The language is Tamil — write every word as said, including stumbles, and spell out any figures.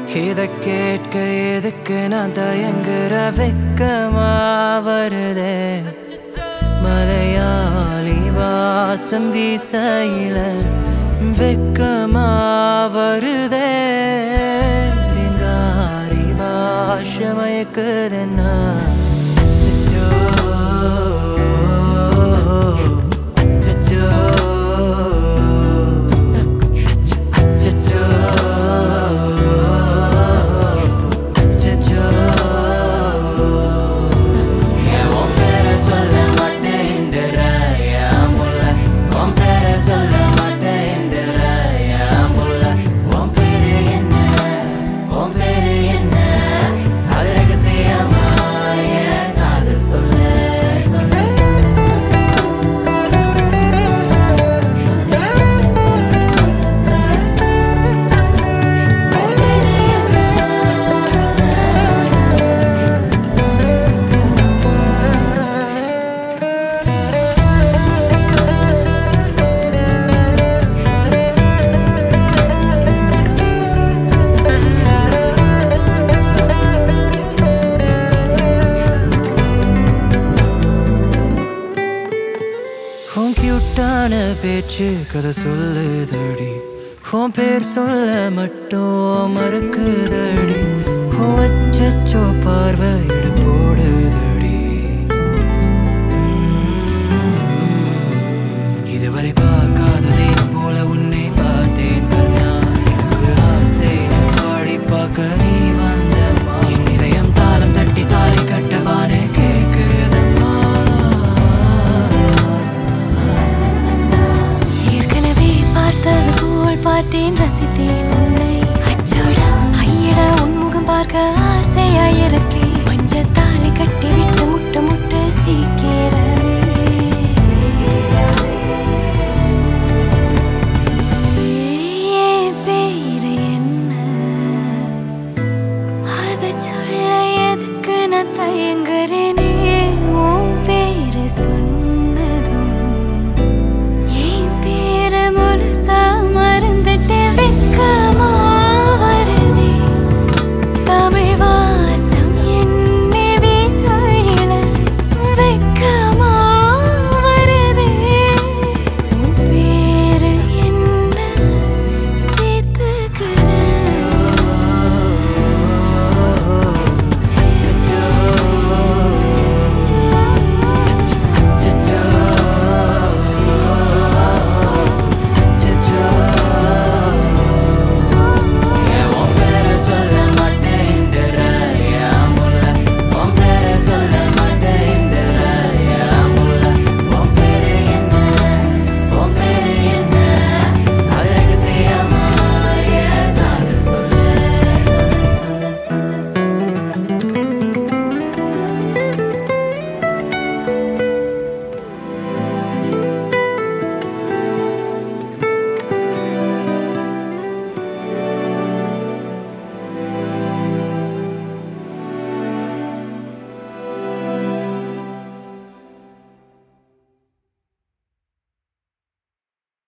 இத கேட்க எதுக்கு நான் தயங்குற வெக்கமா வருதே மலையாளி வாசம் வீசையில வெக்கமா வருதே ரிங்காரி பாஷை மயக்குதுன்னா பேச்சு கதை சொல்லுதடி உன் பேர் சொல்ல மட்டும் மறுக்குதடி வச்சோ பார்வை எடு போடுதடி இதுவரை பார்க்காததே போல உன்னை பார்த்தேன் கண்ணா எனக்கு ஆசை பாடி பார்க்க நீ வந்தம்மா என் இதயம் தாளம் தட்டி தாலி கட்டவானே கேக்குதம்மா பார்த்தது போல் பார்த்தேன் ரசித்தேன் உன்னை அச்சோட ஐயட உன்முகம் பார்க்க ஆசையாயிருக்கே மஞ்ச தாலி கட்டி விட்டு முட்ட முட்ட சீக்கிர